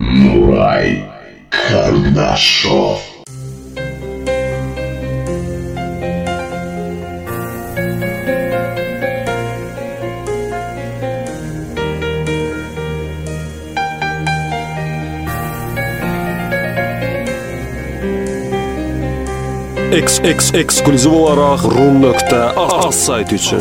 Nuray Karnaşov. Ekskluziv olarak Rum.az saytı için.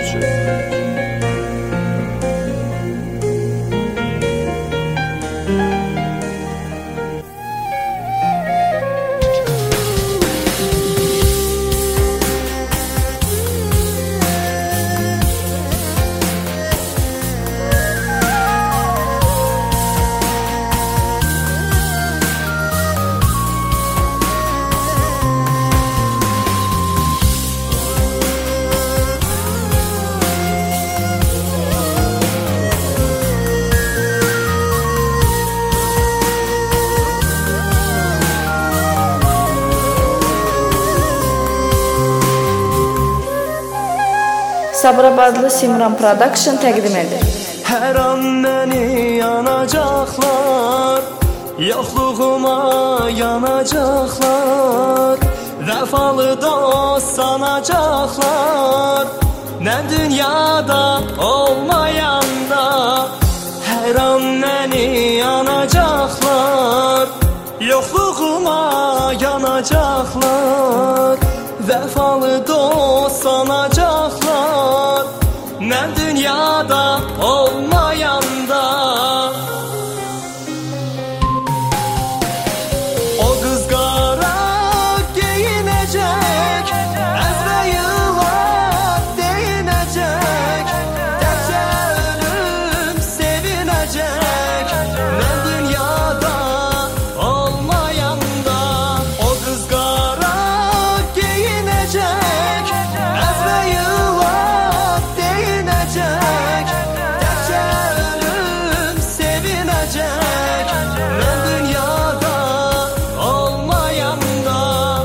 Sabirabadlı Simran Production təqdim edir. Hər an məni yanacaqlar, yoxluğuma yanacaqlar, vəfalı dost sanacaqlar, mən dünyada olmayanda. Hər an məni yanacaqlar, yoxluğuma yanacaqlar, vəfalı dost sanacaqlar, mən dünyada olmayanda. O qız qara geyinəcək, əzbə yıllar deyinəcək, təkcə ölüm sevinəcək, mən dünyada olmayanda. O qız qara geyinəcək, əzbə yıllar deyinəcək, təkcə ölüm sevinəcək, mən dünyada olmayanda.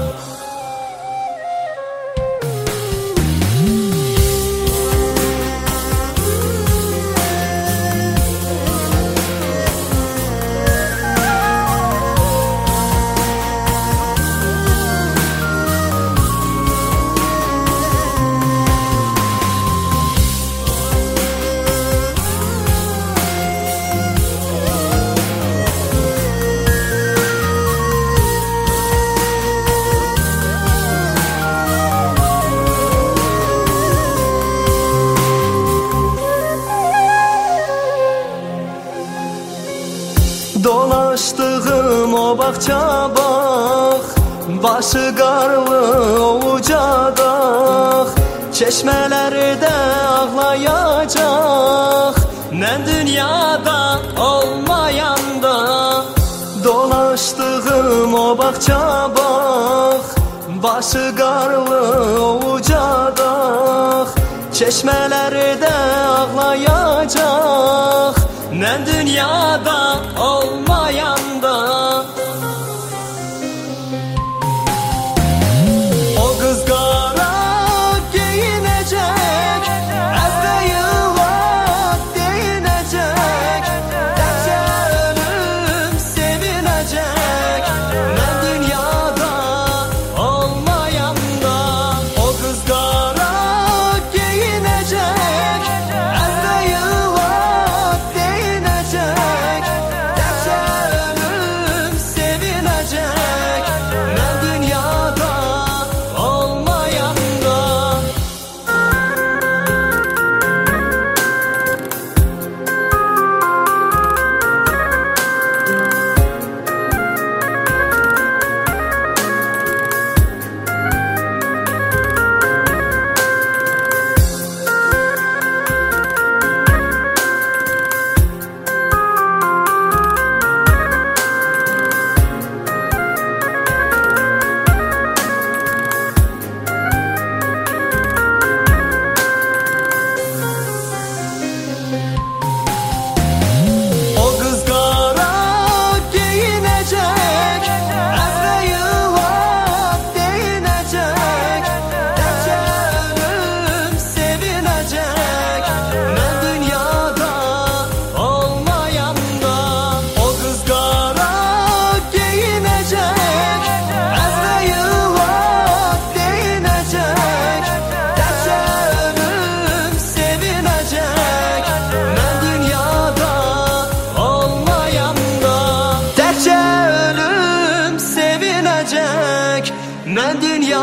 Dolaşdığım o bağça bax, başı qarlı ovucadaq, çeşmələrdə ağlayacaq, mən dünyada olmayanda. Dolaşdığım o bağça bax, başı qarlı ovucadaq, çeşmələrdə ağlayacaq, mən dünyada olmayanda. O qız qara geyinəcək, əzbə yıllar deyinəcək, təkcə ölüm sevinəcək, mən dünyada olmayanda. O qız qara geyinəcək, əzbə yıllar deyinəcək,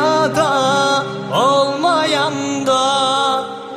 dünyada olmayan da